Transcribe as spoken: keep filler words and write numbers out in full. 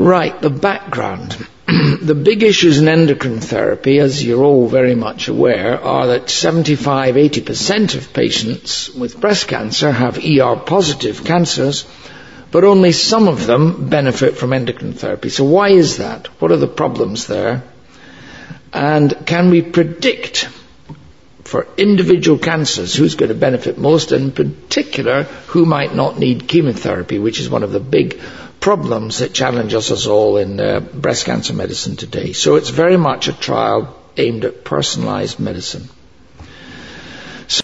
Right, the background. The big issues in endocrine therapy, as you're all very much aware, are that seventy-five to eighty percent of patients with breast cancer have E R-positive cancers, but only some of them benefit from endocrine therapy. So why is that? What are the problems there? And can we predict for individual cancers who's going to benefit most, and in particular who might not need chemotherapy, which is one of the big problems that challenges us all in uh, breast cancer medicine today. So it's very much a trial aimed at personalized medicine.